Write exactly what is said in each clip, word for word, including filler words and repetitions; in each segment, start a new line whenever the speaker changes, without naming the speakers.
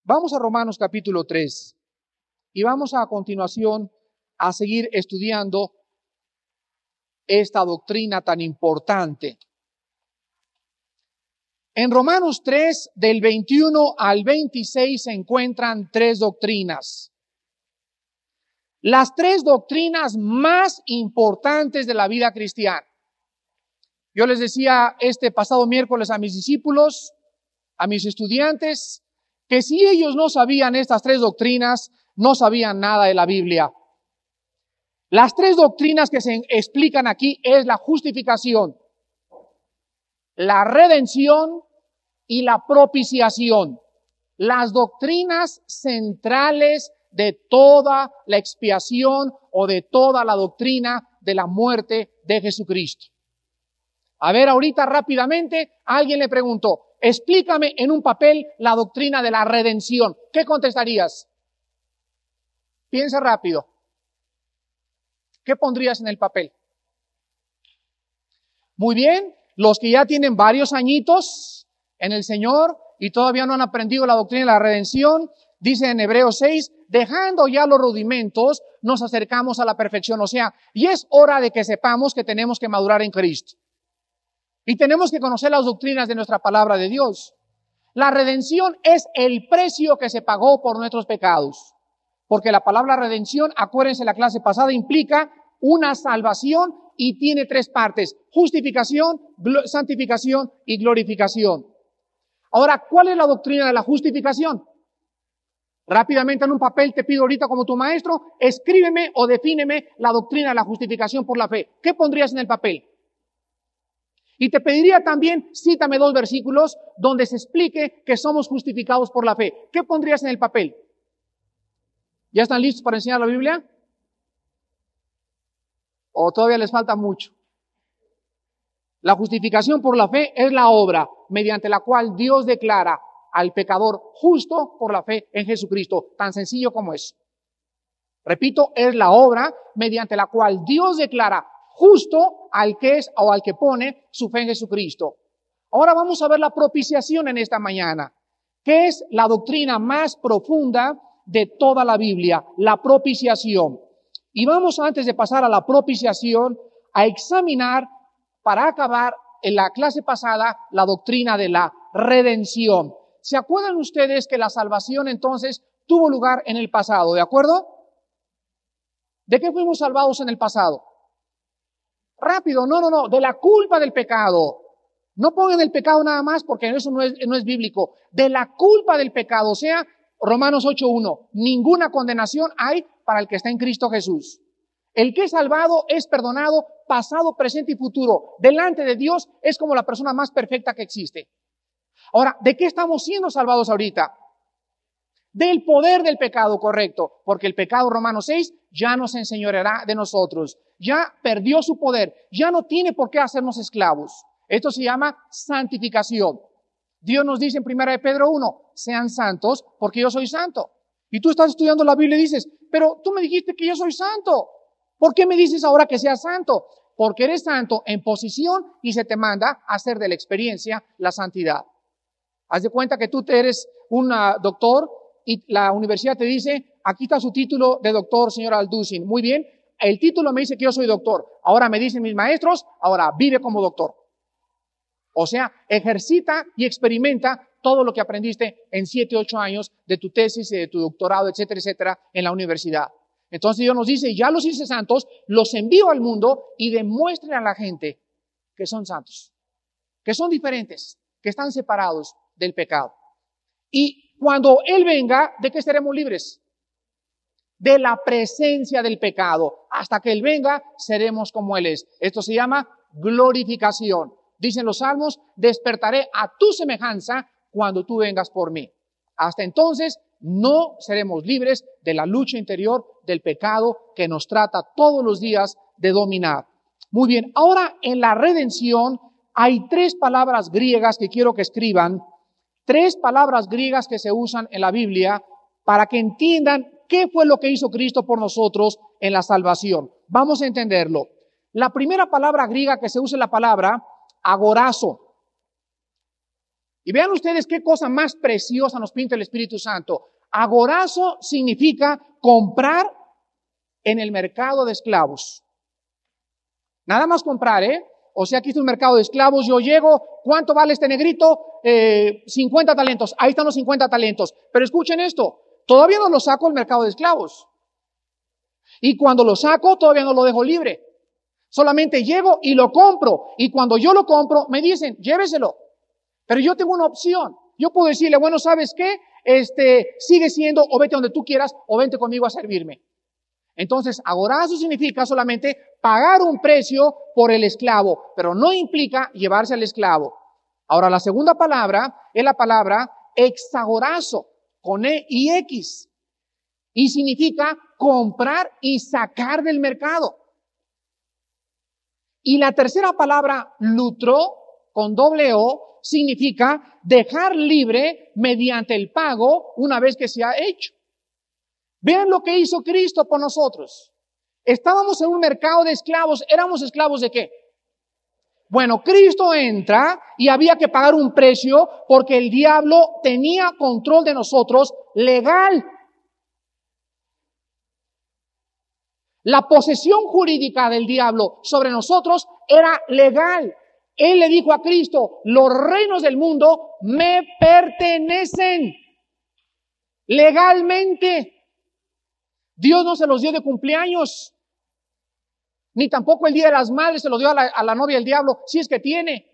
Vamos a Romanos capítulo tres y vamos a, a continuación a seguir estudiando esta doctrina tan importante. En Romanos tres, del veintiuno al veintiséis, se encuentran tres doctrinas. Las tres doctrinas más importantes de la vida cristiana. Yo les decía este pasado miércoles a mis discípulos, a mis estudiantes, que si ellos no sabían estas tres doctrinas, no sabían nada de la Biblia. Las tres doctrinas que se explican aquí es la justificación, la redención y la propiciación. Las doctrinas centrales de toda la expiación o de toda la doctrina de la muerte de Jesucristo. A ver, ahorita rápidamente, alguien le preguntó, explícame en un papel la doctrina de la redención. ¿Qué contestarías? Piensa rápido. ¿Qué pondrías en el papel? Muy bien, los que ya tienen varios añitos en el Señor y todavía no han aprendido la doctrina de la redención, dice en Hebreos seis, dejando ya los rudimentos, nos acercamos a la perfección. O sea, y es hora de que sepamos que tenemos que madurar en Cristo. Y tenemos que conocer las doctrinas de nuestra palabra de Dios. La redención es el precio que se pagó por nuestros pecados. Porque la palabra redención, acuérdense la clase pasada, implica una salvación y tiene tres partes: justificación, santificación y glorificación. Ahora, ¿cuál es la doctrina de la justificación? Rápidamente en un papel te pido ahorita como tu maestro, escríbeme o defíneme la doctrina de la justificación por la fe. ¿Qué pondrías en el papel? Y te pediría también, cítame dos versículos donde se explique que somos justificados por la fe. ¿Qué pondrías en el papel? ¿Ya están listos para enseñar la Biblia? ¿O todavía les falta mucho? La justificación por la fe es la obra mediante la cual Dios declara al pecador justo por la fe en Jesucristo. Tan sencillo como es. Repito, es la obra mediante la cual Dios declara justo al que es o al que pone su fe en Jesucristo. Ahora vamos a ver la propiciación en esta mañana, que es la doctrina más profunda de toda la Biblia, la propiciación. Y vamos, antes de pasar a la propiciación, a examinar, para acabar en la clase pasada, la doctrina de la redención. ¿Se acuerdan ustedes que la salvación entonces tuvo lugar en el pasado? ¿De acuerdo? ¿De qué fuimos salvados en el pasado? Rápido, no, no, no, de la culpa del pecado. No pongan el pecado nada más porque eso no es, no es bíblico. De la culpa del pecado, o sea, Romanos ocho uno, ninguna condenación hay para el que está en Cristo Jesús. El que es salvado es perdonado, pasado, presente y futuro. Delante de Dios es como la persona más perfecta que existe. Ahora, ¿de qué estamos siendo salvados ahorita? Del poder del pecado, correcto, porque el pecado, Romanos seis, ya no se enseñoreará de nosotros. Ya perdió su poder, ya no tiene por qué hacernos esclavos. Esto se llama santificación. Dios nos dice en primera de Pedro uno, sean santos porque yo soy santo. Y tú estás estudiando la Biblia y dices, pero tú me dijiste que yo soy santo. ¿Por qué me dices ahora que seas santo? Porque eres santo en posición y se te manda a hacer de la experiencia la santidad. Haz de cuenta que tú eres un doctor y la universidad te dice, aquí está su título de doctor, señor Alducin. Muy bien, el título me dice que yo soy doctor. Ahora me dicen mis maestros, ahora vive como doctor. O sea, ejercita y experimenta todo lo que aprendiste en siete, ocho años de tu tesis, de tu doctorado, etcétera, etcétera, en la universidad. Entonces Dios nos dice, ya los hice santos, los envío al mundo y demuestren a la gente que son santos, que son diferentes, que están separados del pecado. Y cuando Él venga, ¿de qué seremos libres? De la presencia del pecado. Hasta que Él venga, seremos como Él es. Esto se llama glorificación. Dicen los salmos, despertaré a tu semejanza cuando tú vengas por mí. Hasta entonces, no seremos libres de la lucha interior del pecado que nos trata todos los días de dominar. Muy bien, ahora en la redención hay tres palabras griegas que quiero que escriban. Tres palabras griegas que se usan en la Biblia para que entiendan qué fue lo que hizo Cristo por nosotros en la salvación. Vamos a entenderlo. La primera palabra griega que se usa es la palabra agorazo. Y vean ustedes qué cosa más preciosa nos pinta el Espíritu Santo. Agorazo significa comprar en el mercado de esclavos. Nada más comprar, ¿eh? O sea, aquí está un mercado de esclavos, yo llego, ¿cuánto vale este negrito? Eh, cincuenta talentos, ahí están los cincuenta talentos. Pero escuchen esto, todavía no lo saco del mercado de esclavos. Y cuando lo saco, todavía no lo dejo libre. Solamente llego y lo compro. Y cuando yo lo compro, me dicen, lléveselo. Pero yo tengo una opción. Yo puedo decirle, bueno, ¿sabes qué? Este, sigue siendo, o vete donde tú quieras, o vente conmigo a servirme. Entonces, agorazo significa solamente pagar un precio por el esclavo, pero no implica llevarse al esclavo. Ahora, la segunda palabra es la palabra exagorazo, con E y X, y significa comprar y sacar del mercado. Y la tercera palabra, lutro, con doble O, significa dejar libre mediante el pago una vez que se ha hecho. Vean lo que hizo Cristo por nosotros. Estábamos en un mercado de esclavos. ¿Éramos esclavos de qué? Bueno, Cristo entra y había que pagar un precio porque el diablo tenía control de nosotros legal. La posesión jurídica del diablo sobre nosotros era legal. Él le dijo a Cristo, los reinos del mundo me pertenecen legalmente. Dios no se los dio de cumpleaños, ni tampoco el Día de las Madres se lo dio a la, a la novia del diablo, si es que tiene.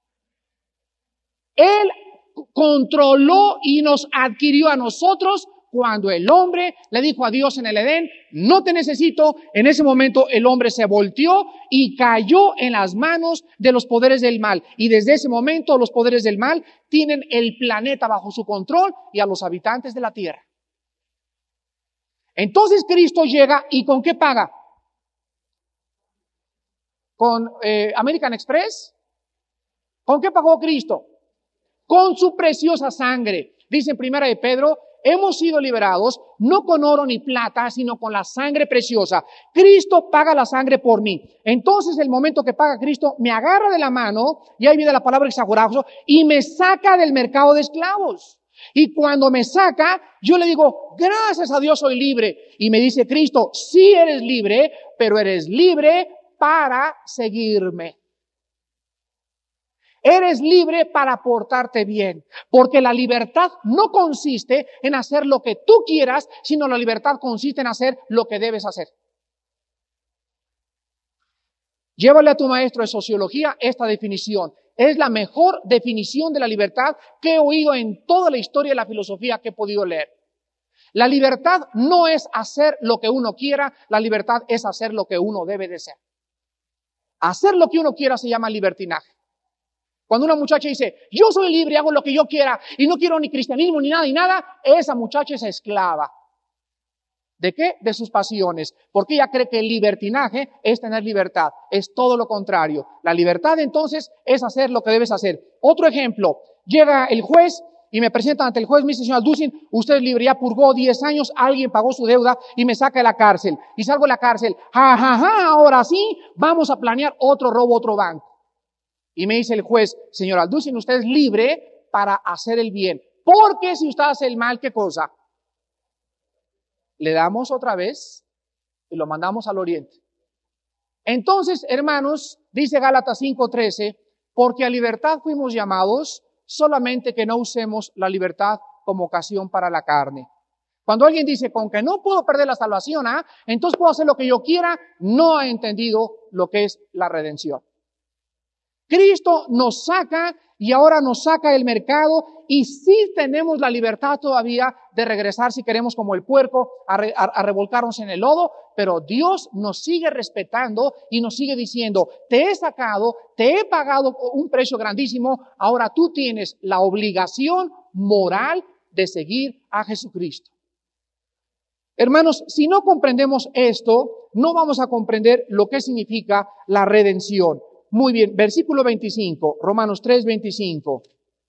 Él controló y nos adquirió a nosotros cuando el hombre le dijo a Dios en el Edén, no te necesito. En ese momento el hombre se volteó y cayó en las manos de los poderes del mal. Y desde ese momento los poderes del mal tienen el planeta bajo su control y a los habitantes de la tierra. Entonces Cristo llega y ¿con qué paga? ¿Con eh, American Express? ¿Con qué pagó Cristo? Con su preciosa sangre. Dice en Primera de Pedro, hemos sido liberados no con oro ni plata, sino con la sangre preciosa. Cristo paga la sangre por mí. Entonces el momento que paga Cristo, me agarra de la mano, y ahí viene la palabra exagorazo, y me saca del mercado de esclavos. Y cuando me saca, yo le digo, gracias a Dios soy libre. Y me dice Cristo, sí eres libre, pero eres libre para seguirme. Eres libre para portarte bien, porque la libertad no consiste en hacer lo que tú quieras, sino la libertad consiste en hacer lo que debes hacer. Llévale a tu maestro de sociología esta definición. Es la mejor definición de la libertad que he oído en toda la historia de la filosofía que he podido leer. La libertad no es hacer lo que uno quiera, la libertad es hacer lo que uno debe de ser. Hacer lo que uno quiera se llama libertinaje. Cuando una muchacha dice, yo soy libre, hago lo que yo quiera y no quiero ni cristianismo ni nada y nada, esa muchacha es esclava. ¿De qué? De sus pasiones. Porque ella cree que el libertinaje es tener libertad. Es todo lo contrario. La libertad entonces es hacer lo que debes hacer. Otro ejemplo, llega el juez y me presenta ante el juez, me dice, señor Alducin, usted es libre, ya purgó diez años, alguien pagó su deuda y me saca de la cárcel. Y salgo de la cárcel, ja, ja, ja, ahora sí, vamos a planear otro robo, otro banco. Y me dice el juez, señor Alducin, usted es libre para hacer el bien. Porque si usted hace el mal, ¿qué cosa? Le damos otra vez y lo mandamos al oriente. Entonces, hermanos, dice Gálatas cinco trece, porque a libertad fuimos llamados, solamente que no usemos la libertad como ocasión para la carne. Cuando alguien dice, con que no puedo perder la salvación, ¿ah? entonces puedo hacer lo que yo quiera, no ha entendido lo que es la redención. Cristo nos saca y ahora nos saca del mercado y sí tenemos la libertad todavía de regresar si queremos como el puerco a, re, a, a revolcarnos en el lodo, pero Dios nos sigue respetando y nos sigue diciendo, te he sacado, te he pagado un precio grandísimo, ahora tú tienes la obligación moral de seguir a Jesucristo. Hermanos, si no comprendemos esto, no vamos a comprender lo que significa la redención. Muy bien, versículo veinticinco, Romanos tres veinticinco.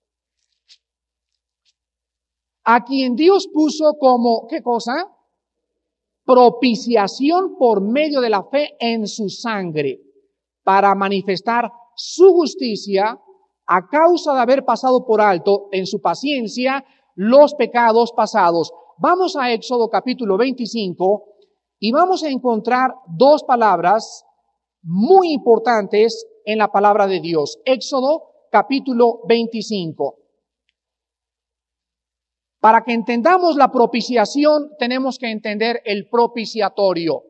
A quien Dios puso como, ¿qué cosa? Propiciación por medio de la fe en su sangre, para manifestar su justicia, a causa de haber pasado por alto en su paciencia los pecados pasados. Vamos a Éxodo capítulo veinticinco y vamos a encontrar dos palabras muy importantes en la palabra de Dios. Éxodo capítulo veinticinco. Para que entendamos la propiciación, tenemos que entender el propiciatorio.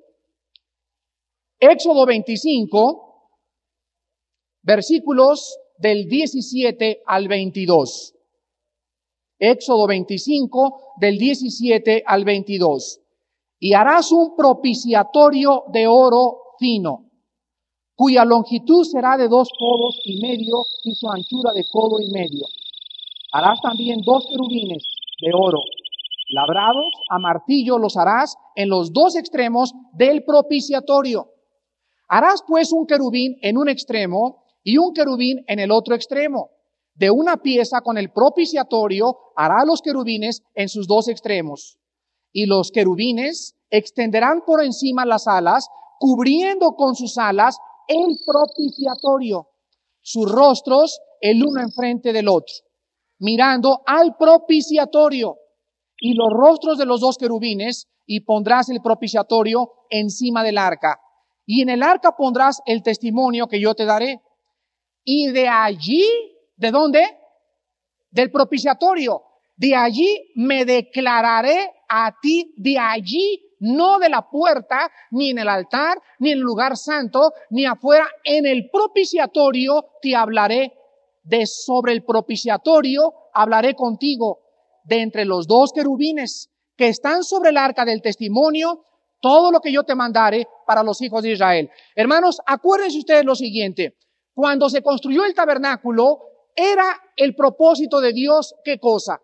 Éxodo veinticinco, versículos del diecisiete al veintidós. Éxodo veinticinco, del diecisiete al veintidós. Y harás un propiciatorio de oro fino, cuya longitud será de dos codos y medio y su anchura de codo y medio. Harás también dos querubines de oro, labrados a martillo los harás en los dos extremos del propiciatorio. Harás pues un querubín en un extremo y un querubín en el otro extremo. De una pieza con el propiciatorio hará los querubines en sus dos extremos. Y los querubines extenderán por encima las alas, cubriendo con sus alas el propiciatorio, sus rostros el uno enfrente del otro, mirando al propiciatorio, y los rostros de los dos querubines, y pondrás el propiciatorio encima del arca. Y en el arca pondrás el testimonio que yo te daré. Y de allí, ¿de dónde? Del propiciatorio. De allí me declararé a ti, de allí, no de la puerta, ni en el altar, ni en el lugar santo, ni afuera, en el propiciatorio te hablaré. De sobre el propiciatorio hablaré contigo, de entre los dos querubines que están sobre el arca del testimonio, todo lo que yo te mandare para los hijos de Israel. Hermanos, acuérdense ustedes lo siguiente: cuando se construyó el tabernáculo, era el propósito de Dios, ¿qué cosa?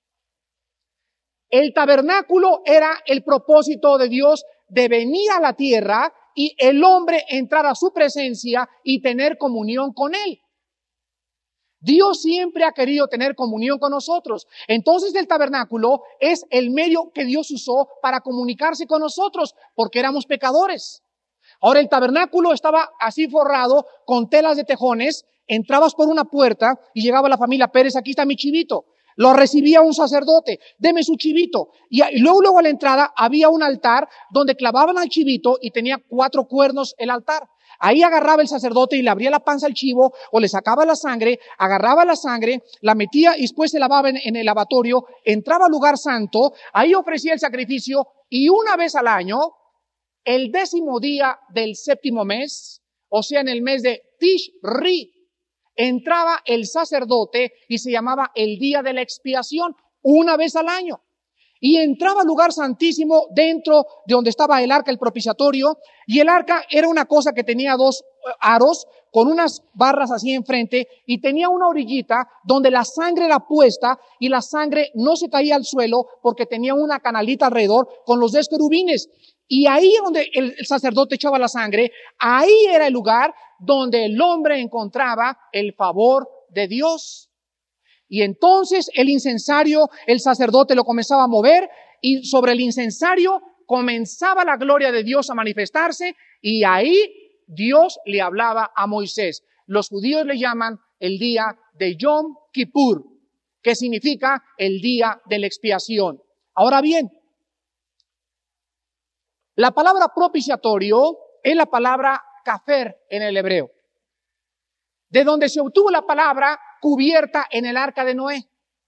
El tabernáculo era el propósito de Dios de venir a la tierra y el hombre entrar a su presencia y tener comunión con Él. Dios siempre ha querido tener comunión con nosotros. Entonces el tabernáculo es el medio que Dios usó para comunicarse con nosotros, porque éramos pecadores. Ahora el tabernáculo estaba así forrado con telas de tejones. Entrabas por una puerta y llegaba la familia Pérez: aquí está mi chivito. Lo recibía un sacerdote: deme su chivito. Y, y luego, luego a la entrada había un altar donde clavaban al chivito y tenía cuatro cuernos el altar. Ahí agarraba el sacerdote y le abría la panza al chivo o le sacaba la sangre, agarraba la sangre, la metía y después se lavaba en, en el lavatorio, entraba al lugar santo, ahí ofrecía el sacrificio, y una vez al año, el décimo día del séptimo mes, o sea en el mes de Tishri, entraba el sacerdote y se llamaba el día de la expiación, una vez al año. Y entraba al lugar santísimo dentro de donde estaba el arca, el propiciatorio, y el arca era una cosa que tenía dos aros con unas barras así enfrente y tenía una orillita donde la sangre era puesta y la sangre no se caía al suelo porque tenía una canalita alrededor con los dos querubines. Y ahí donde el sacerdote echaba la sangre, ahí era el lugar donde el hombre encontraba el favor de Dios. Y entonces el incensario, el sacerdote lo comenzaba a mover y sobre el incensario comenzaba la gloria de Dios a manifestarse, y ahí Dios le hablaba a Moisés. Los judíos le llaman el día de Yom Kippur, que significa el día de la expiación. Ahora bien, la palabra propiciatorio es la palabra kafer en el hebreo, de donde se obtuvo la palabra cubierta en el arca de Noé.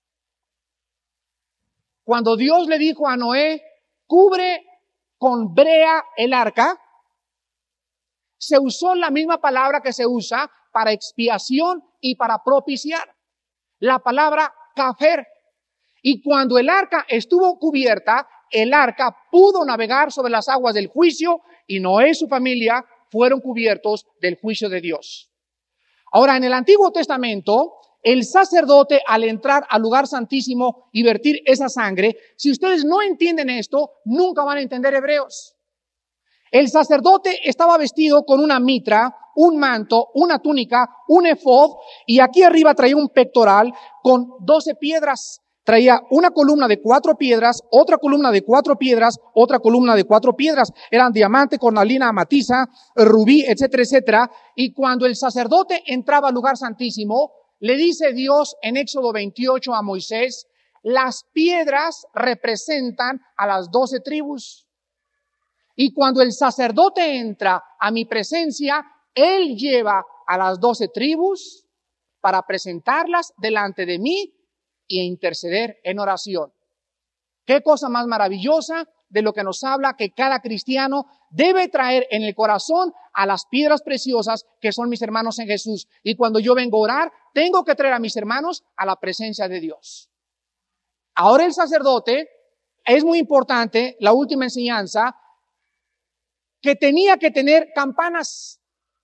Cuando Dios le dijo a Noé: cubre con brea el arca, se usó la misma palabra que se usa para expiación y para propiciar, la palabra kafer. Y cuando el arca estuvo cubierta, el arca pudo navegar sobre las aguas del juicio, y Noé y su familia fueron cubiertos del juicio de Dios. Ahora, en el Antiguo Testamento, el sacerdote, al entrar al lugar santísimo y vertir esa sangre, si ustedes no entienden esto, nunca van a entender Hebreos. El sacerdote estaba vestido con una mitra, un manto, una túnica, un efod, y aquí arriba traía un pectoral con doce piedras. Traía una columna de cuatro piedras, otra columna de cuatro piedras, otra columna de cuatro piedras. Eran diamante, cornalina, amatista, rubí, etcétera, etcétera. Y cuando el sacerdote entraba al lugar santísimo, le dice Dios en Éxodo veintiocho a Moisés, las piedras representan a las doce tribus. Y cuando el sacerdote entra a mi presencia, él lleva a las doce tribus para presentarlas delante de mí e interceder en oración. Qué cosa más maravillosa de lo que nos habla que cada cristiano debe traer en el corazón a las piedras preciosas que son mis hermanos en Jesús. Y cuando yo vengo a orar, tengo que traer a mis hermanos a la presencia de Dios. Ahora el sacerdote, es muy importante, la última enseñanza, que tenía que tener campanas.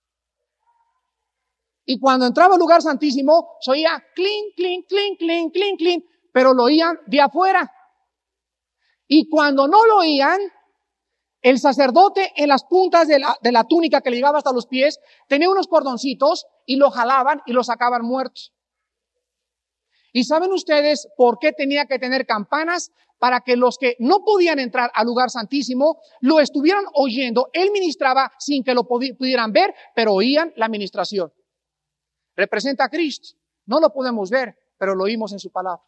Y cuando entraba al lugar santísimo, se oía clink, clink, clink, clink, clink, clink, pero lo oían de afuera. Y cuando no lo oían, el sacerdote en las puntas de la, de la túnica que le llegaba hasta los pies, tenía unos cordoncitos y lo jalaban y lo sacaban muertos. ¿Y saben ustedes por qué tenía que tener campanas? Para que los que no podían entrar al lugar santísimo lo estuvieran oyendo. Él ministraba sin que lo pudieran ver, pero oían la ministración. Representa a Cristo. No lo podemos ver, pero lo oímos en su palabra.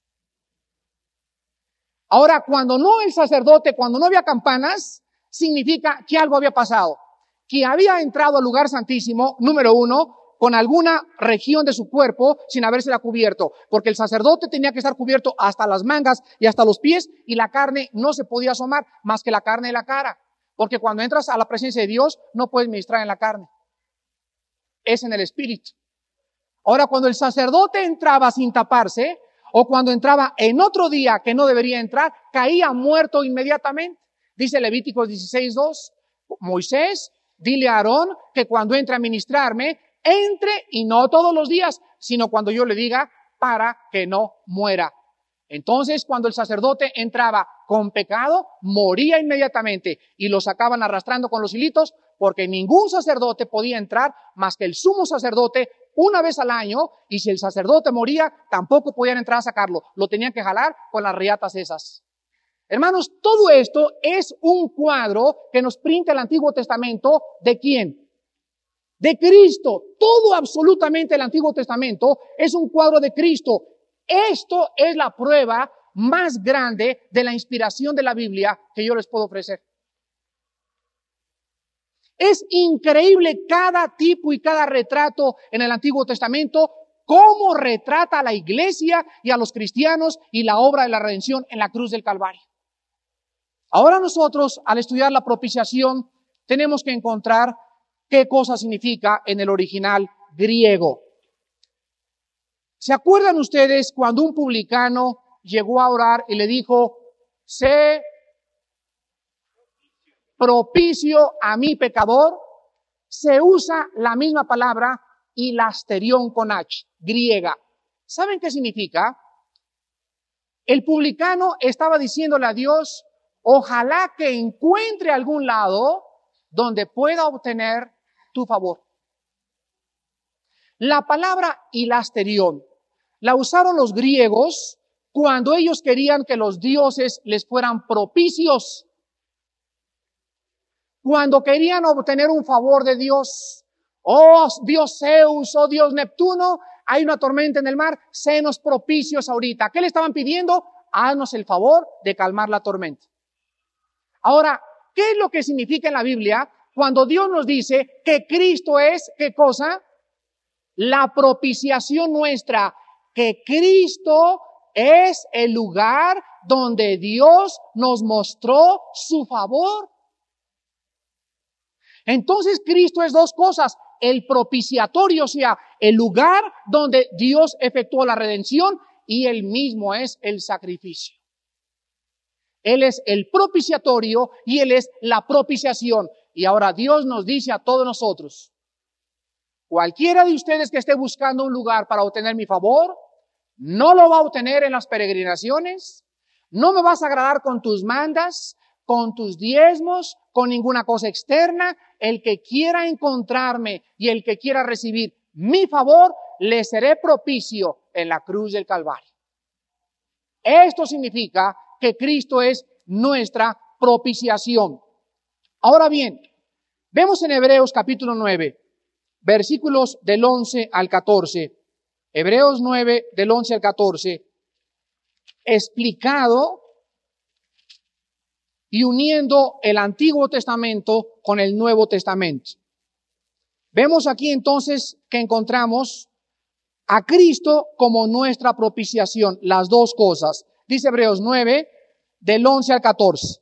Ahora, cuando no el sacerdote, cuando no había campanas, significa que algo había pasado. Que había entrado al lugar santísimo, número uno, con alguna región de su cuerpo sin habérsela cubierto. Porque el sacerdote tenía que estar cubierto hasta las mangas y hasta los pies y la carne no se podía asomar más que la carne de la cara. Porque cuando entras a la presencia de Dios, no puedes ministrar en la carne. Es en el espíritu. Ahora, cuando el sacerdote entraba sin taparse, o cuando entraba en otro día que no debería entrar, caía muerto inmediatamente. Dice Levíticos dieciséis dos, Moisés, dile a Aarón que cuando entre a ministrarme, entre y no todos los días, sino cuando yo le diga para que no muera. Entonces, cuando el sacerdote entraba con pecado, moría inmediatamente y lo sacaban arrastrando con los hilitos, porque ningún sacerdote podía entrar más que el sumo sacerdote una vez al año, y si el sacerdote moría, tampoco podían entrar a sacarlo. Lo tenían que jalar con las riatas esas. Hermanos, todo esto es un cuadro que nos pinta el Antiguo Testamento. ¿De quién? De Cristo. Todo absolutamente el Antiguo Testamento es un cuadro de Cristo. Esto es la prueba más grande de la inspiración de la Biblia que yo les puedo ofrecer. Es increíble cada tipo y cada retrato en el Antiguo Testamento, cómo retrata a la iglesia y a los cristianos y la obra de la redención en la cruz del Calvario. Ahora nosotros, al estudiar la propiciación, tenemos que encontrar qué cosa significa en el original griego. ¿Se acuerdan ustedes cuando un publicano llegó a orar y le dijo, sé propicio a mi pecador? Se usa la misma palabra hilasterión con H, griega. ¿Saben qué significa? El publicano estaba diciéndole a Dios, ojalá que encuentre algún lado donde pueda obtener tu favor. La palabra hilasterión la usaron los griegos cuando ellos querían que los dioses les fueran propicios. Cuando querían obtener un favor de Dios, oh Dios Zeus, oh Dios Neptuno, hay una tormenta en el mar, senos propicios ahorita. ¿Qué le estaban pidiendo? Haznos el favor de calmar la tormenta. Ahora, ¿qué es lo que significa en la Biblia cuando Dios nos dice que Cristo es, ¿qué cosa? La propiciación nuestra, que Cristo es el lugar donde Dios nos mostró su favor. Entonces Cristo es dos cosas, el propiciatorio, o sea, el lugar donde Dios efectuó la redención, y Él mismo es el sacrificio. Él es el propiciatorio y Él es la propiciación. Y ahora Dios nos dice a todos nosotros, cualquiera de ustedes que esté buscando un lugar para obtener mi favor, no lo va a obtener en las peregrinaciones, no me vas a agradar con tus mandas, con tus diezmos, con ninguna cosa externa. El que quiera encontrarme y el que quiera recibir mi favor, le seré propicio en la cruz del Calvario. Esto significa que Cristo es nuestra propiciación. Ahora bien, vemos en Hebreos capítulo nueve, versículos del once al catorce. Hebreos nueve, del once al catorce, explicado y uniendo el Antiguo Testamento con el Nuevo Testamento. Vemos aquí entonces que encontramos a Cristo como nuestra propiciación, las dos cosas. Dice Hebreos nueve, del once al catorce.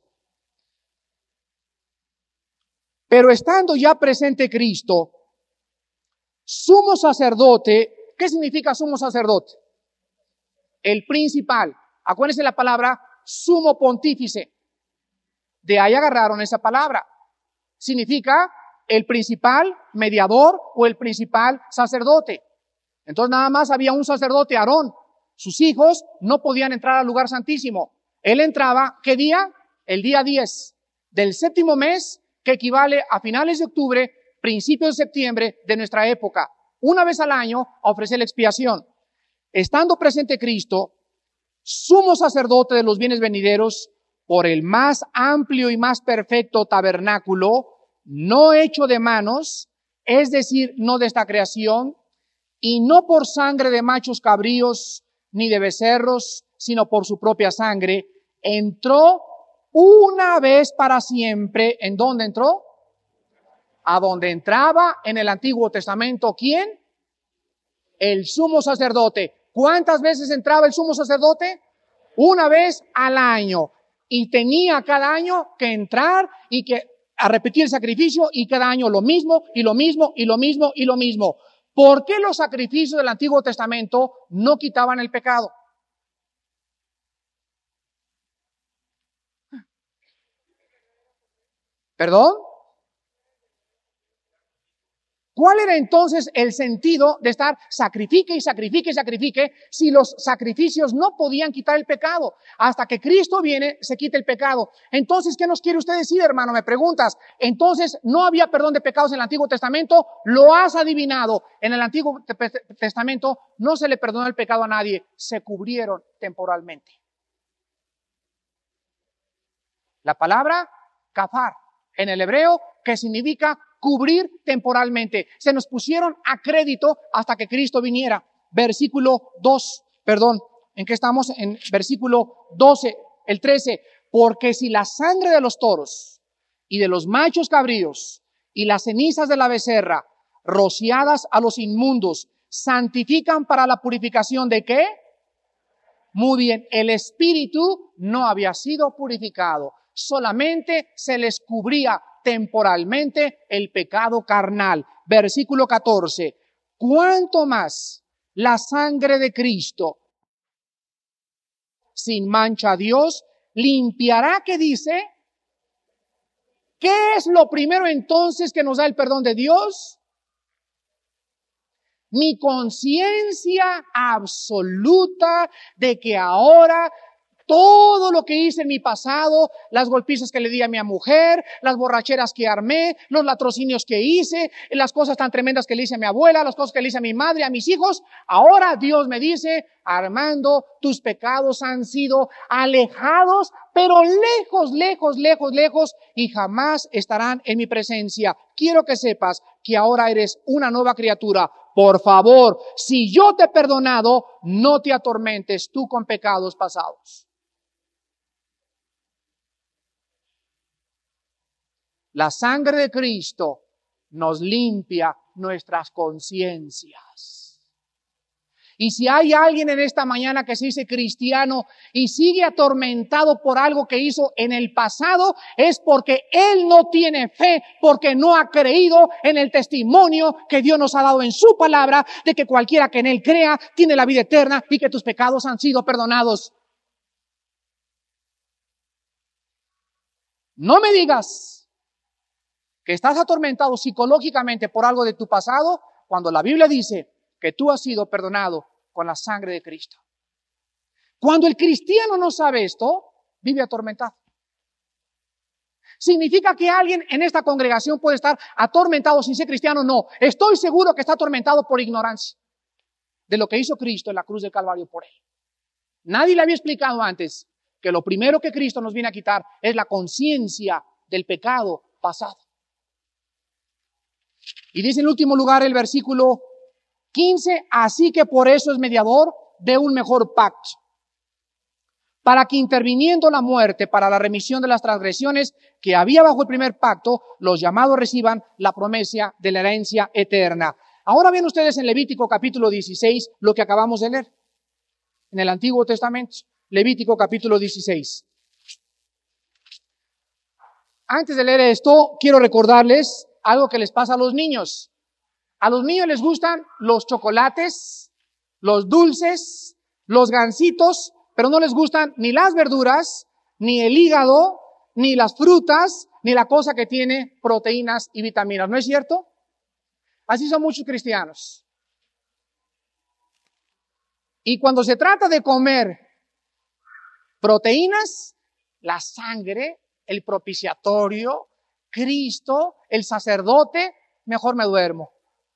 Pero estando ya presente Cristo, sumo sacerdote, ¿qué significa sumo sacerdote? El principal. Acuérdense la palabra sumo pontífice. De ahí agarraron esa palabra. Significa el principal mediador o el principal sacerdote. Entonces nada más había un sacerdote, Aarón. Sus hijos no podían entrar al lugar santísimo. Él entraba, ¿qué día? El día diez del séptimo mes, que equivale a finales de octubre, principios de septiembre de nuestra época. Una vez al año a ofrecer la expiación. Estando presente Cristo, sumo sacerdote de los bienes venideros, por el más amplio y más perfecto tabernáculo, no hecho de manos, es decir, no de esta creación, y no por sangre de machos cabríos, ni de becerros, sino por su propia sangre, entró una vez para siempre. ¿En dónde entró? A donde entraba en el Antiguo Testamento, ¿quién? El sumo sacerdote. ¿Cuántas veces entraba el sumo sacerdote? Una vez al año. Y tenía cada año que entrar y que a repetir el sacrificio, y cada año lo mismo, y lo mismo, y lo mismo, y lo mismo. ¿Por qué los sacrificios del Antiguo Testamento no quitaban el pecado? ¿Perdón? ¿Cuál era entonces el sentido de estar sacrifique y sacrifique y sacrifique si los sacrificios no podían quitar el pecado? Hasta que Cristo viene, se quita el pecado. Entonces, ¿qué nos quiere usted decir, hermano? Me preguntas. Entonces, ¿no había perdón de pecados en el Antiguo Testamento? Lo has adivinado. En el Antiguo Testamento no se le perdonó el pecado a nadie. Se cubrieron temporalmente. La palabra kafar en el hebreo, que significa cubrir temporalmente. Se nos pusieron a crédito hasta que Cristo viniera. Versículo dos, perdón, ¿en qué estamos? En versículo doce, el trece. Porque si la sangre de los toros y de los machos cabríos y las cenizas de la becerra, rociadas a los inmundos, santifican para la purificación ¿de qué? Muy bien, el espíritu no había sido purificado. Solamente se les cubría temporalmente el pecado carnal. Versículo catorce. ¿Cuánto más la sangre de Cristo, sin mancha a Dios, limpiará? ¿Qué dice? ¿Qué es lo primero entonces que nos da el perdón de Dios? Mi conciencia absoluta de que ahora todo lo que hice en mi pasado, las golpizas que le di a mi mujer, las borracheras que armé, los latrocinios que hice, las cosas tan tremendas que le hice a mi abuela, las cosas que le hice a mi madre, a mis hijos, ahora Dios me dice, Armando, tus pecados han sido alejados, pero lejos, lejos, lejos, lejos, y jamás estarán en mi presencia. Quiero que sepas que ahora eres una nueva criatura. Por favor, si yo te he perdonado, no te atormentes tú con pecados pasados. La sangre de Cristo nos limpia nuestras conciencias. Y si hay alguien en esta mañana que se dice cristiano y sigue atormentado por algo que hizo en el pasado, es porque él no tiene fe, porque no ha creído en el testimonio que Dios nos ha dado en su palabra, de que cualquiera que en él crea tiene la vida eterna y que tus pecados han sido perdonados. No me digas que estás atormentado psicológicamente por algo de tu pasado, cuando la Biblia dice que tú has sido perdonado con la sangre de Cristo. Cuando el cristiano no sabe esto, vive atormentado. ¿Significa que alguien en esta congregación puede estar atormentado sin ser cristiano? No, estoy seguro que está atormentado por ignorancia de lo que hizo Cristo en la cruz del Calvario por él. Nadie le había explicado antes que lo primero que Cristo nos viene a quitar es la conciencia del pecado pasado. Y dice en último lugar el versículo quince, así que por eso es mediador de un mejor pacto, para que interviniendo la muerte para la remisión de las transgresiones que había bajo el primer pacto, los llamados reciban la promesa de la herencia eterna. Ahora ven ustedes en Levítico capítulo dieciséis lo que acabamos de leer en el Antiguo Testamento. Levítico capítulo dieciséis. Antes de leer esto, quiero recordarles algo que les pasa a los niños. A los niños les gustan los chocolates, los dulces, los gansitos, pero no les gustan ni las verduras, ni el hígado, ni las frutas, ni la cosa que tiene proteínas y vitaminas. ¿No es cierto? Así son muchos cristianos. Y cuando se trata de comer proteínas, la sangre, el propiciatorio, Cristo, el sacerdote, mejor me duermo.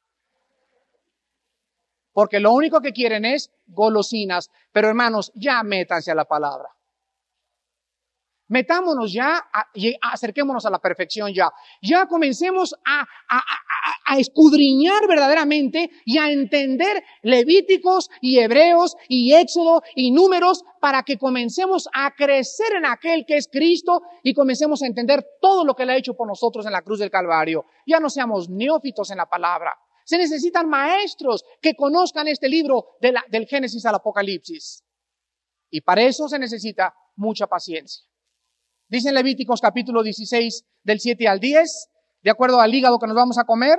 Porque lo único que quieren es golosinas. Pero hermanos, ya métanse a la palabra. Metámonos ya, a, acerquémonos a la perfección ya. Ya comencemos a, a, a, a escudriñar verdaderamente y a entender Levíticos y Hebreos y Éxodo y Números para que comencemos a crecer en aquel que es Cristo y comencemos a entender todo lo que Él ha hecho por nosotros en la cruz del Calvario. Ya no seamos neófitos en la palabra. Se necesitan maestros que conozcan este libro de la, del Génesis al Apocalipsis. Y para eso se necesita mucha paciencia. Dice en Levíticos capítulo dieciséis, del siete al diez, de acuerdo al hígado que nos vamos a comer,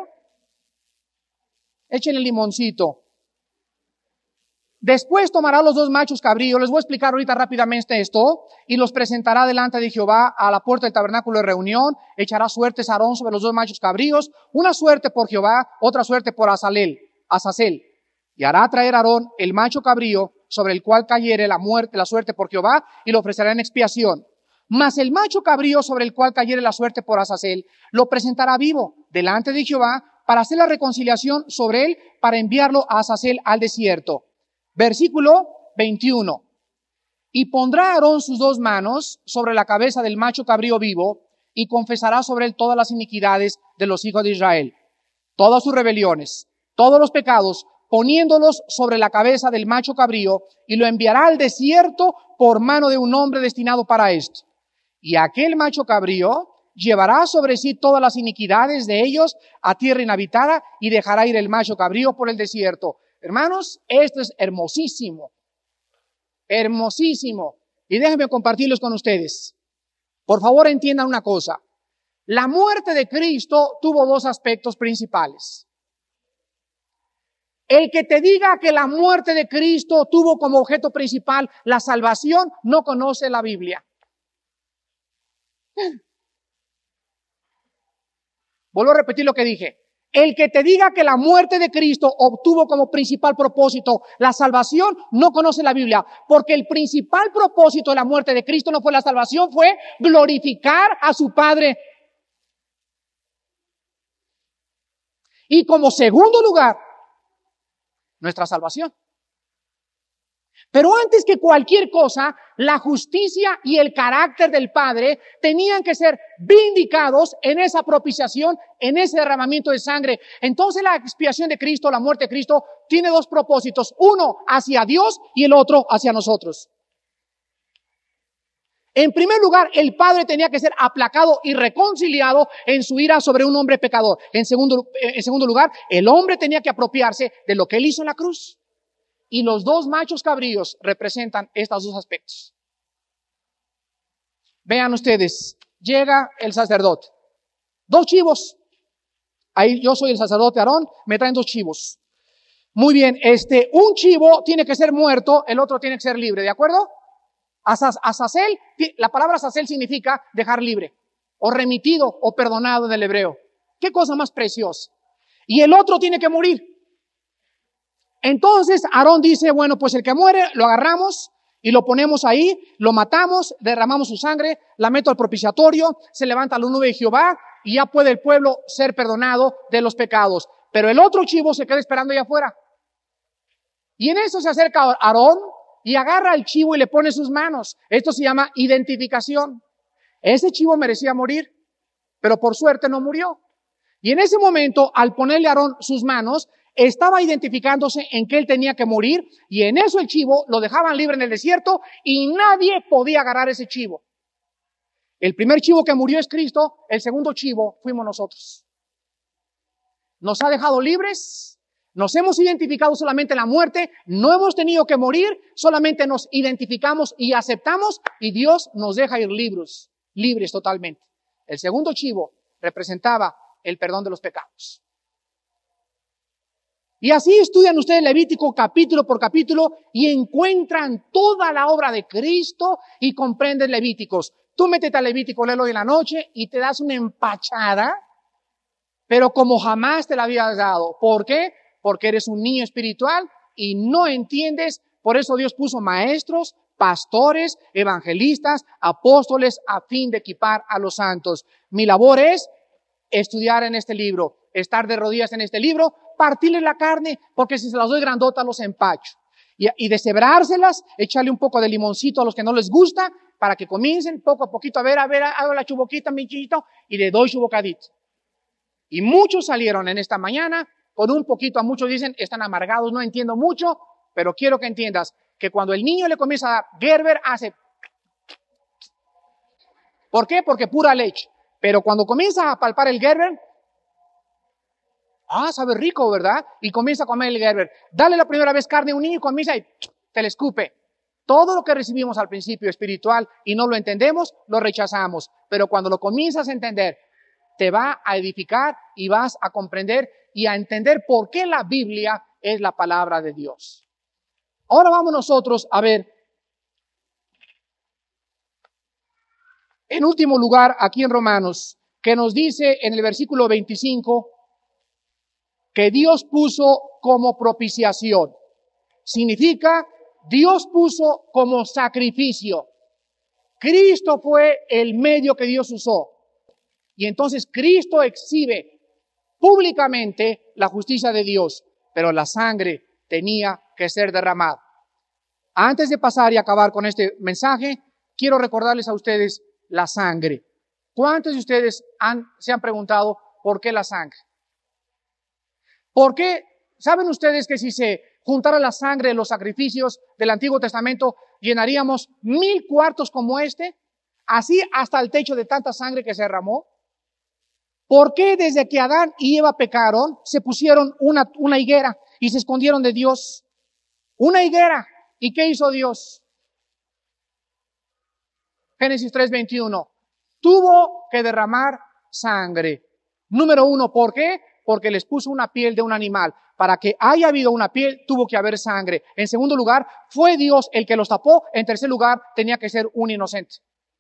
echen el limoncito. Después tomará los dos machos cabríos, les voy a explicar ahorita rápidamente esto, y los presentará delante de Jehová a la puerta del tabernáculo de reunión, echará suertes a Aarón sobre los dos machos cabríos, una suerte por Jehová, otra suerte por Azazel, Azazel, y hará traer a Aarón el macho cabrío sobre el cual cayere la muerte, la suerte por Jehová, y lo ofrecerá en expiación. Mas el macho cabrío sobre el cual cayere la suerte por Azazel, lo presentará vivo delante de Jehová para hacer la reconciliación sobre él, para enviarlo a Azazel al desierto. Versículo veintiuno. Y pondrá Aarón sus dos manos sobre la cabeza del macho cabrío vivo, y confesará sobre él todas las iniquidades de los hijos de Israel, todas sus rebeliones, todos los pecados, poniéndolos sobre la cabeza del macho cabrío, y lo enviará al desierto por mano de un hombre destinado para esto. Y aquel macho cabrío llevará sobre sí todas las iniquidades de ellos a tierra inhabitada y dejará ir el macho cabrío por el desierto. Hermanos, esto es hermosísimo, hermosísimo. Y déjenme compartirlos con ustedes. Por favor, entiendan una cosa. La muerte de Cristo tuvo dos aspectos principales. El que te diga que la muerte de Cristo tuvo como objeto principal la salvación, no conoce la Biblia. Vuelvo a repetir lo que dije. El que te diga que la muerte de Cristo obtuvo como principal propósito la salvación, no conoce la Biblia. Porque el principal propósito de la muerte de Cristo no fue la salvación, fue glorificar a su Padre. Y como segundo lugar, nuestra salvación. Pero antes que cualquier cosa, la justicia y el carácter del Padre tenían que ser vindicados en esa propiciación, en ese derramamiento de sangre. Entonces la expiación de Cristo, la muerte de Cristo, tiene dos propósitos. Uno hacia Dios y el otro hacia nosotros. En primer lugar, el Padre tenía que ser aplacado y reconciliado en su ira sobre un hombre pecador. En segundo, en segundo lugar, el hombre tenía que apropiarse de lo que él hizo en la cruz. Y los dos machos cabríos representan estos dos aspectos. Vean ustedes, llega el sacerdote. Dos chivos. Ahí yo soy el sacerdote Aarón, me traen dos chivos. Muy bien, este, un chivo tiene que ser muerto, el otro tiene que ser libre, ¿de acuerdo? Azazel, la palabra Azazel significa dejar libre, o remitido, o perdonado en el hebreo. Qué cosa más preciosa. Y el otro tiene que morir. Entonces Aarón dice, bueno, pues el que muere lo agarramos y lo ponemos ahí, lo matamos, derramamos su sangre, la meto al propiciatorio, se levanta la nube de Jehová y ya puede el pueblo ser perdonado de los pecados. Pero el otro chivo se queda esperando allá afuera. Y en eso se acerca Aarón y agarra al chivo y le pone sus manos. Esto se llama identificación. Ese chivo merecía morir, pero por suerte no murió. Y en ese momento, al ponerle a Aarón sus manos, estaba identificándose en que él tenía que morir, y en eso el chivo lo dejaban libre en el desierto y nadie podía agarrar ese chivo. El primer chivo que murió es Cristo, el segundo chivo fuimos nosotros. Nos ha dejado libres, nos hemos identificado solamente en la muerte, no hemos tenido que morir, solamente nos identificamos y aceptamos, y Dios nos deja ir libres, libres totalmente. El segundo chivo representaba el perdón de los pecados. Y así estudian ustedes Levítico capítulo por capítulo y encuentran toda la obra de Cristo y comprenden Levíticos. Tú métete a Levítico, léelo en la noche y te das una empachada, pero como jamás te la habías dado. ¿Por qué? Porque eres un niño espiritual y no entiendes. Por eso Dios puso maestros, pastores, evangelistas, apóstoles a fin de equipar a los santos. Mi labor es estudiar en este libro, estar de rodillas en este libro, partirle la carne, porque si se las doy grandota los empacho. Y, y deshebrárselas, echarle un poco de limoncito a los que no les gusta, para que comiencen poco a poquito, a ver, a ver, hago la chuboquita, mi chiquito, y le doy su bocadito. Y muchos salieron en esta mañana con un poquito, a muchos dicen, están amargados, no entiendo mucho, pero quiero que entiendas que cuando el niño le comienza a dar Gerber, hace... ¿Por qué? Porque pura leche. Pero cuando comienza a palpar el Gerber, ah, sabe rico, ¿verdad? Y comienza a comer el Gerber. Dale la primera vez carne a un niño y comienza y te le escupe. Todo lo que recibimos al principio espiritual y no lo entendemos, lo rechazamos. Pero cuando lo comienzas a entender, te va a edificar y vas a comprender y a entender por qué la Biblia es la palabra de Dios. Ahora vamos nosotros a ver, en último lugar, aquí en Romanos, que nos dice en el versículo veinticinco, que Dios puso como propiciación. Significa, Dios puso como sacrificio. Cristo fue el medio que Dios usó. Y entonces Cristo exhibe públicamente la justicia de Dios, pero la sangre tenía que ser derramada. Antes de pasar y acabar con este mensaje, quiero recordarles a ustedes la sangre. ¿Cuántos de ustedes han, se han preguntado por qué la sangre? ¿Por qué? ¿Saben ustedes que si se juntara la sangre de los sacrificios del Antiguo Testamento, llenaríamos mil cuartos como este? Así hasta el techo de tanta sangre que se derramó. ¿Por qué desde que Adán y Eva pecaron, se pusieron una, una higuera y se escondieron de Dios? Una higuera. ¿Y qué hizo Dios? Génesis tres veintiuno. Tuvo que derramar sangre. Número uno, ¿por qué? Porque les puso una piel de un animal. Para que haya habido una piel, tuvo que haber sangre. En segundo lugar, fue Dios el que los tapó. En tercer lugar, tenía que ser un inocente.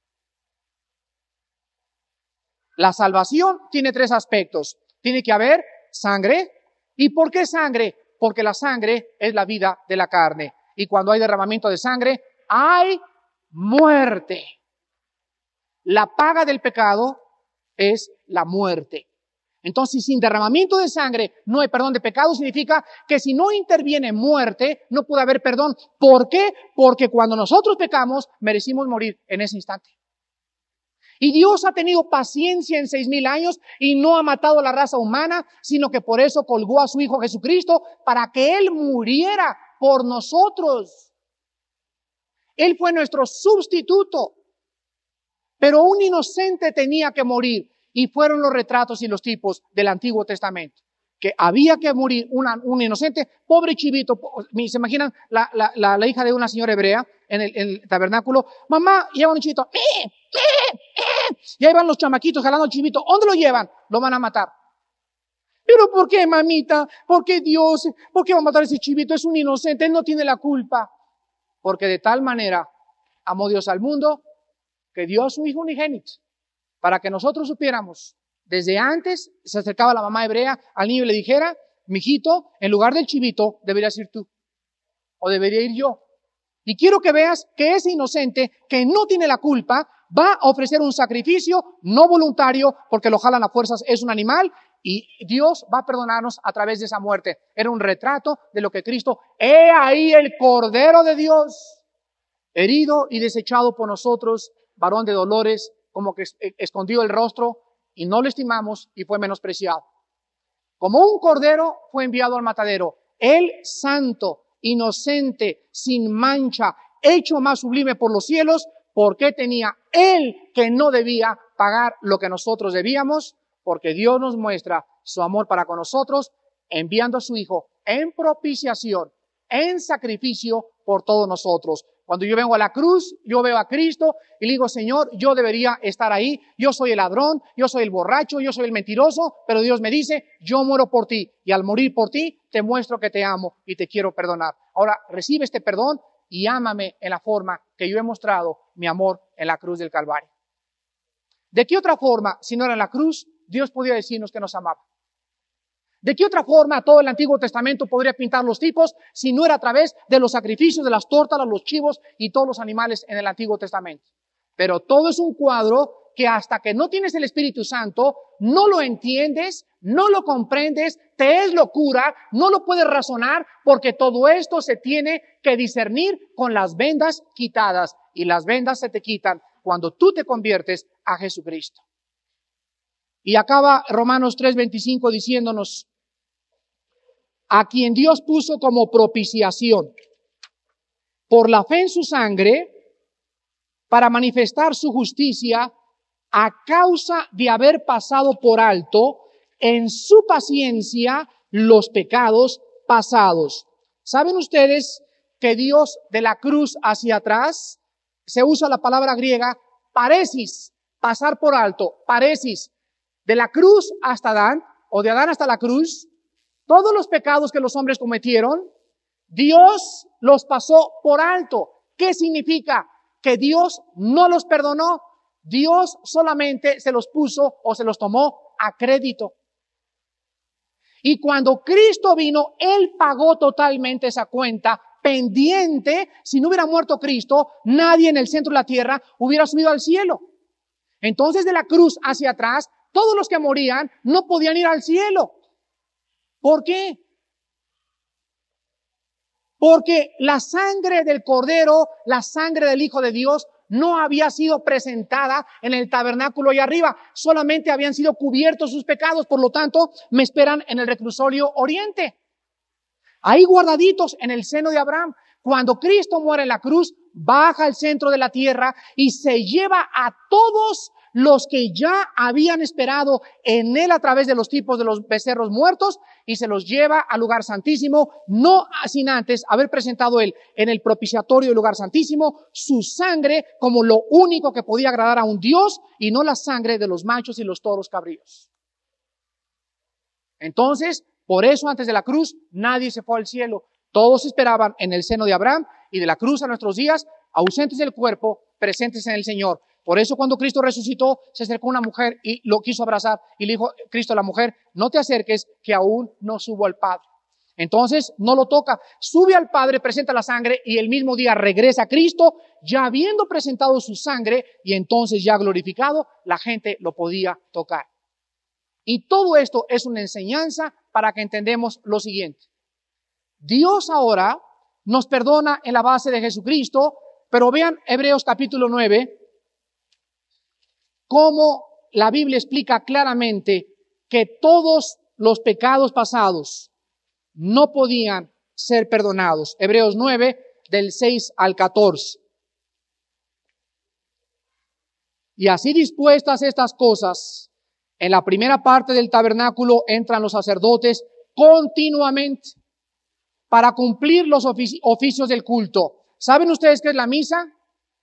La salvación tiene tres aspectos. Tiene que haber sangre. ¿Y por qué sangre? Porque la sangre es la vida de la carne. Y cuando hay derramamiento de sangre, hay muerte. La paga del pecado es la muerte. Entonces, sin derramamiento de sangre no hay perdón de pecado. Significa que si no interviene muerte, no puede haber perdón. ¿Por qué? Porque cuando nosotros pecamos, merecimos morir en ese instante. Y Dios ha tenido paciencia en seis mil años y no ha matado a la raza humana, sino que por eso colgó a su Hijo Jesucristo para que Él muriera por nosotros. Él fue nuestro sustituto. Pero un inocente tenía que morir. Y fueron los retratos y los tipos del Antiguo Testamento. Que había que morir una, un inocente, pobre chivito. ¿Se imaginan la, la, la, la hija de una señora hebrea en el, en el tabernáculo? Mamá, lleva un chivito. ¡Eh, eh, eh! Y ahí van los chamaquitos jalando al chivito. ¿Dónde lo llevan? Lo van a matar. ¿Pero por qué, mamita? ¿Por qué Dios? ¿Por qué va a matar a ese chivito? Es un inocente, él no tiene la culpa. Porque de tal manera amó Dios al mundo que dio a su Hijo unigénito. Para que nosotros supiéramos, desde antes se acercaba la mamá hebrea al niño y le dijera, mijito, en lugar del chivito, deberías ir tú. O debería ir yo. Y quiero que veas que ese inocente, que no tiene la culpa, va a ofrecer un sacrificio no voluntario, porque lo jalan a fuerzas, es un animal, y Dios va a perdonarnos a través de esa muerte. Era un retrato de lo que Cristo, he ahí el Cordero de Dios, herido y desechado por nosotros, varón de dolores, como que escondió el rostro y no lo estimamos y fue menospreciado. Como un cordero fue enviado al matadero. Él, santo, inocente, sin mancha, hecho más sublime por los cielos, porque tenía Él que no debía pagar lo que nosotros debíamos, porque Dios nos muestra su amor para con nosotros, enviando a su Hijo en propiciación, en sacrificio por todos nosotros. Cuando yo vengo a la cruz, yo veo a Cristo y le digo, Señor, yo debería estar ahí. Yo soy el ladrón, yo soy el borracho, yo soy el mentiroso, pero Dios me dice, yo muero por ti. Y al morir por ti, te muestro que te amo y te quiero perdonar. Ahora, recibe este perdón y ámame en la forma que yo he mostrado mi amor en la cruz del Calvario. ¿De qué otra forma, si no era en la cruz, Dios podía decirnos que nos amaba? ¿De qué otra forma todo el Antiguo Testamento podría pintar los tipos si no era a través de los sacrificios, de las tórtolas, los chivos y todos los animales en el Antiguo Testamento? Pero todo es un cuadro que hasta que no tienes el Espíritu Santo, no lo entiendes, no lo comprendes, te es locura, no lo puedes razonar, porque todo esto se tiene que discernir con las vendas quitadas, y las vendas se te quitan cuando tú te conviertes a Jesucristo. Y acaba Romanos tres veinticinco diciéndonos, a quien Dios puso como propiciación por la fe en su sangre, para manifestar su justicia a causa de haber pasado por alto en su paciencia los pecados pasados. ¿Saben ustedes que Dios de la cruz hacia atrás se usa la palabra griega paresis, pasar por alto, paresis, de la cruz hasta Adán o de Adán hasta la cruz? Todos los pecados que los hombres cometieron, Dios los pasó por alto. ¿Qué significa? Que Dios no los perdonó. Dios solamente se los puso o se los tomó a crédito. Y cuando Cristo vino, Él pagó totalmente esa cuenta pendiente. Si no hubiera muerto Cristo, nadie en el centro de la tierra hubiera subido al cielo. Entonces, de la cruz hacia atrás, todos los que morían no podían ir al cielo. ¿Por qué? Porque la sangre del Cordero, la sangre del Hijo de Dios, no había sido presentada en el tabernáculo allá arriba. Solamente habían sido cubiertos sus pecados. Por lo tanto, me esperan en el reclusorio oriente. Ahí guardaditos en el seno de Abraham. Cuando Cristo muere en la cruz, baja al centro de la tierra y se lleva a todos los que ya habían esperado en Él a través de los tipos de los becerros muertos, y se los lleva al lugar santísimo, no sin antes haber presentado Él en el propiciatorio del lugar santísimo su sangre como lo único que podía agradar a un Dios, y no la sangre de los machos y los toros cabríos. Entonces, por eso antes de la cruz nadie se fue al cielo. Todos esperaban en el seno de Abraham, y de la cruz a nuestros días, ausentes del cuerpo, presentes en el Señor. Por eso cuando Cristo resucitó, se acercó una mujer y lo quiso abrazar, y le dijo Cristo a la mujer, no te acerques, que aún no subo al Padre. Entonces no lo toca, sube al Padre, presenta la sangre, y el mismo día regresa a Cristo, ya habiendo presentado su sangre, y entonces ya glorificado, la gente lo podía tocar. Y todo esto es una enseñanza para que entendamos lo siguiente. Dios ahora nos perdona en la base de Jesucristo, pero vean Hebreos capítulo nueve, cómo la Biblia explica claramente que todos los pecados pasados no podían ser perdonados. Hebreos nueve, del seis al catorce. Y así dispuestas estas cosas, en la primera parte del tabernáculo entran los sacerdotes continuamente para cumplir los ofici- oficios del culto. ¿Saben ustedes qué es la misa?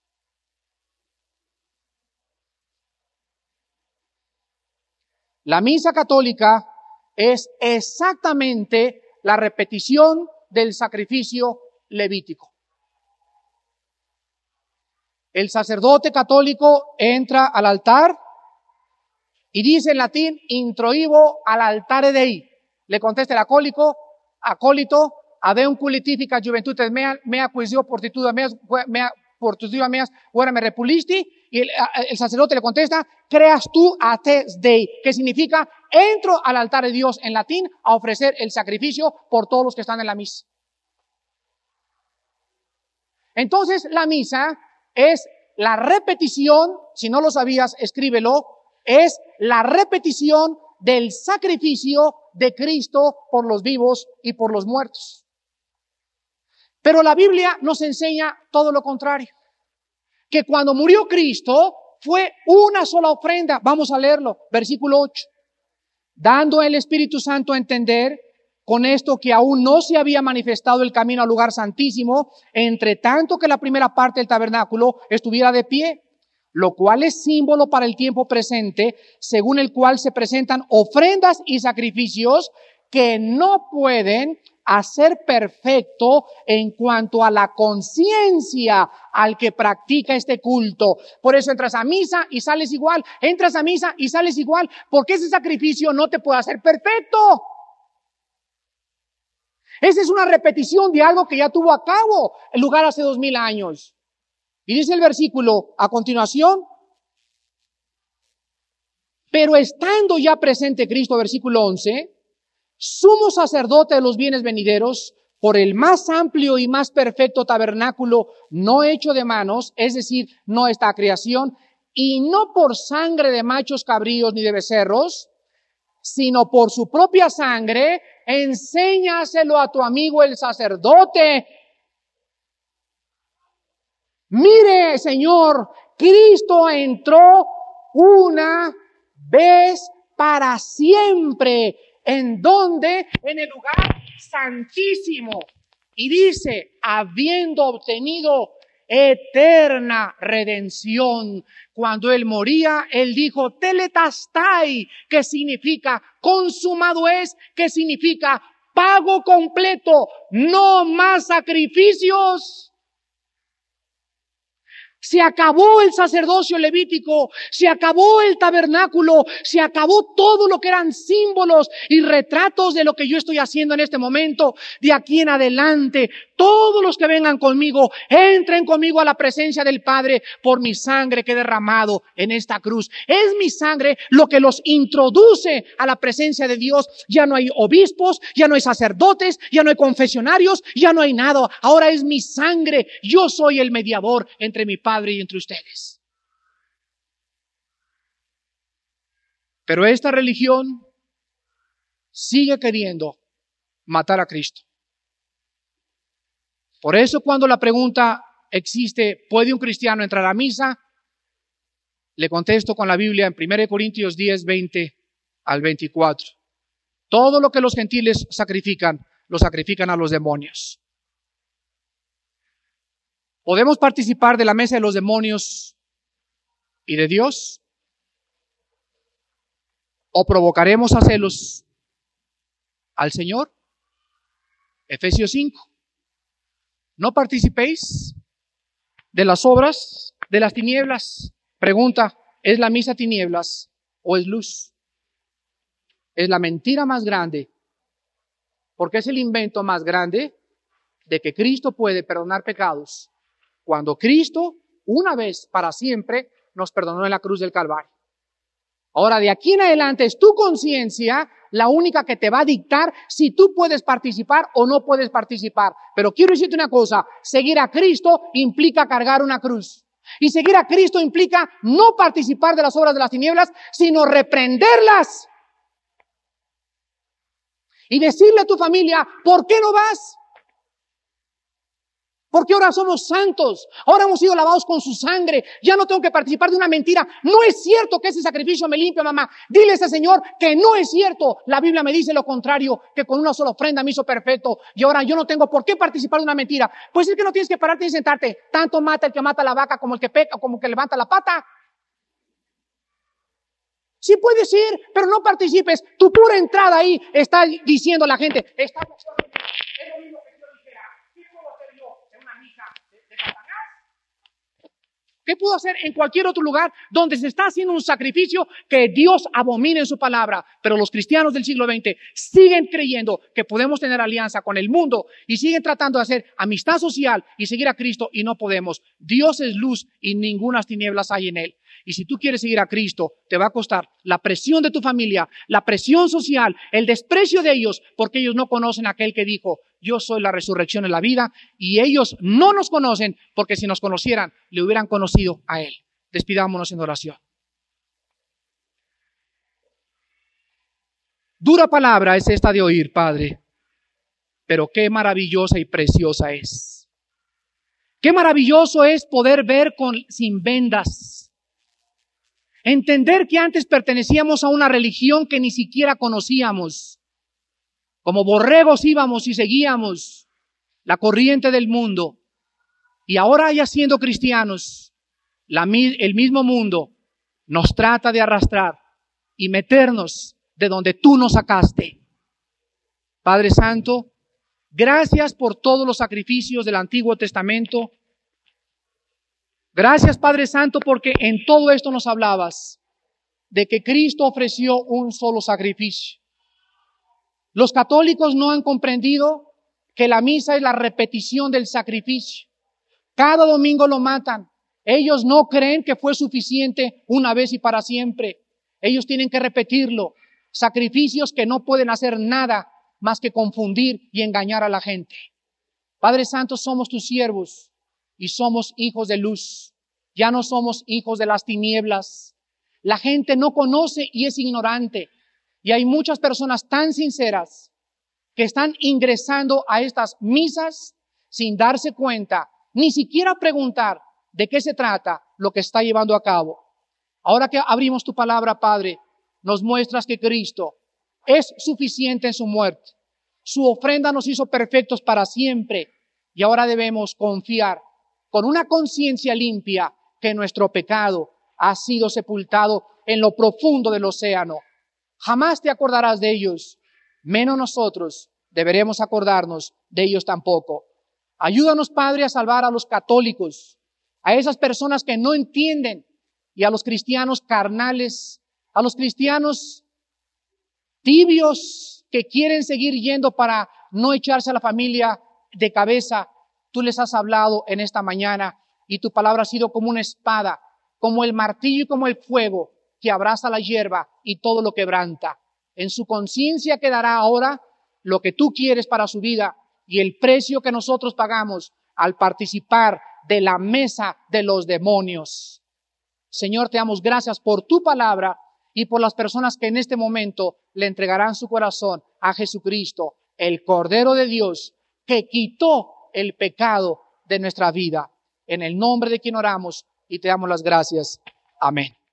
La misa católica es exactamente la repetición del sacrificio levítico. El sacerdote católico entra al altar y dice en latín, introibo al altare Dei. Le contesta el acólico, acólito, adeum culitifica juventudes mea, mea quisio portituda meas, mea portituda meas, guerra me repulisti. Y el, el sacerdote le contesta, creas tú a tes Dei, que significa, entro al altar de Dios en latín a ofrecer el sacrificio por todos los que están en la misa. Entonces, la misa es la repetición, si no lo sabías, escríbelo, es la repetición del sacrificio de Cristo por los vivos y por los muertos. Pero la Biblia nos enseña todo lo contrario. Que cuando murió Cristo fue una sola ofrenda. Vamos a leerlo, versículo ocho. Dando el Espíritu Santo a entender con esto que aún no se había manifestado el camino al lugar santísimo, entre tanto que la primera parte del tabernáculo estuviera de pie, lo cual es símbolo para el tiempo presente, según el cual se presentan ofrendas y sacrificios que no pueden hacer perfecto en cuanto a la conciencia al que practica este culto. Por eso entras a misa y sales igual, entras a misa y sales igual, porque ese sacrificio no te puede hacer perfecto. Esa es una repetición de algo que ya tuvo a cabo el lugar hace dos mil años. Y dice el versículo a continuación, pero estando ya presente Cristo, versículo once, sumo sacerdote de los bienes venideros, por el más amplio y más perfecto tabernáculo no hecho de manos, es decir, no esta creación, y no por sangre de machos cabríos ni de becerros, sino por su propia sangre, enséñaselo a tu amigo el sacerdote. Mire, Señor, Cristo entró una vez para siempre. ¿En dónde? En el lugar santísimo. Y dice, habiendo obtenido eterna redención. Cuando Él moría, Él dijo, tetelestai, que significa consumado es, que significa pago completo, no más sacrificios. Se acabó el sacerdocio levítico, se acabó el tabernáculo, se acabó todo lo que eran símbolos y retratos de lo que yo estoy haciendo en este momento. De aquí en adelante, todos los que vengan conmigo, entren conmigo a la presencia del Padre por mi sangre que he derramado en esta cruz. Es mi sangre lo que los introduce a la presencia de Dios. Ya no hay obispos, ya no hay sacerdotes, ya no hay confesionarios, ya no hay nada. Ahora es mi sangre. Yo soy el mediador entre mi Padre y entre ustedes. Pero esta religión sigue queriendo matar a Cristo. Por eso cuando la pregunta existe, ¿puede un cristiano entrar a misa? Le contesto con la Biblia en primera Corintios diez, veinte al veinticuatro. Todo lo que los gentiles sacrifican, lo sacrifican a los demonios. ¿Podemos participar de la mesa de los demonios y de Dios? ¿O provocaremos a celos al Señor? Efesios cinco. No participéis de las obras de las tinieblas. Pregunta, ¿es la misa tinieblas o es luz? Es la mentira más grande, porque es el invento más grande de que Cristo puede perdonar pecados, cuando Cristo, una vez para siempre, nos perdonó en la cruz del Calvario. Ahora, de aquí en adelante, es tu conciencia la única que te va a dictar si tú puedes participar o no puedes participar. Pero quiero decirte una cosa, seguir a Cristo implica cargar una cruz. Y seguir a Cristo implica no participar de las obras de las tinieblas, sino reprenderlas. Y decirle a tu familia, ¿por qué no vas? Porque ahora somos santos, ahora hemos sido lavados con su sangre, ya no tengo que participar de una mentira. No es cierto que ese sacrificio me limpia, mamá. Dile a ese Señor que no es cierto. La Biblia me dice lo contrario, que con una sola ofrenda me hizo perfecto y ahora yo no tengo por qué participar de una mentira. Pues es que no tienes que pararte y sentarte. Tanto mata el que mata la vaca como el que peca, como el que levanta la pata. Sí puedes ir, pero no participes. Tu pura entrada ahí está diciendo a la gente, está es lo mismo que yo dijera. ¿Qué puedo hacer yo en una misa de, de Satanás? ¿Qué puedo hacer en cualquier otro lugar donde se está haciendo un sacrificio que Dios abomina en su palabra? Pero los cristianos del siglo veinte siguen creyendo que podemos tener alianza con el mundo y siguen tratando de hacer amistad social y seguir a Cristo y no podemos. Dios es luz y ninguna tinieblas hay en él. Y si tú quieres seguir a Cristo, te va a costar la presión de tu familia, la presión social, el desprecio de ellos, porque ellos no conocen a aquel que dijo, yo soy la resurrección y la vida, y ellos no nos conocen, porque si nos conocieran, le hubieran conocido a Él. Despidámonos en oración. Dura palabra es esta de oír, Padre, pero qué maravillosa y preciosa es. Qué maravilloso es poder ver con, sin vendas. Entender que antes pertenecíamos a una religión que ni siquiera conocíamos. Como borregos íbamos y seguíamos la corriente del mundo. Y ahora, ya siendo cristianos, la, el mismo mundo nos trata de arrastrar y meternos de donde tú nos sacaste. Padre Santo, gracias por todos los sacrificios del Antiguo Testamento. Gracias, Padre Santo, porque en todo esto nos hablabas de que Cristo ofreció un solo sacrificio. Los católicos no han comprendido que la misa es la repetición del sacrificio. Cada domingo lo matan. Ellos no creen que fue suficiente una vez y para siempre. Ellos tienen que repetirlo. Sacrificios que no pueden hacer nada más que confundir y engañar a la gente. Padre Santo, somos tus siervos y somos hijos de luz. Ya no somos hijos de las tinieblas. La gente no conoce y es ignorante. Y hay muchas personas tan sinceras que están ingresando a estas misas sin darse cuenta, ni siquiera preguntar de qué se trata lo que está llevando a cabo. Ahora que abrimos tu palabra, Padre, nos muestras que Cristo es suficiente en su muerte. Su ofrenda nos hizo perfectos para siempre y ahora debemos confiar con una conciencia limpia que nuestro pecado ha sido sepultado en lo profundo del océano. Jamás te acordarás de ellos, menos nosotros deberemos acordarnos de ellos tampoco. Ayúdanos, Padre, a salvar a los católicos, a esas personas que no entienden y a los cristianos carnales, a los cristianos tibios que quieren seguir yendo para no echarse a la familia de cabeza. Tú les has hablado en esta mañana y tu palabra ha sido como una espada, como el martillo y como el fuego que abraza la hierba y todo lo quebranta. En su conciencia quedará ahora lo que tú quieres para su vida y el precio que nosotros pagamos al participar de la mesa de los demonios. Señor, te damos gracias por tu palabra y por las personas que en este momento le entregarán su corazón a Jesucristo, el Cordero de Dios, que quitó el pecado de nuestra vida. En el nombre de quien oramos y te damos las gracias. Amén.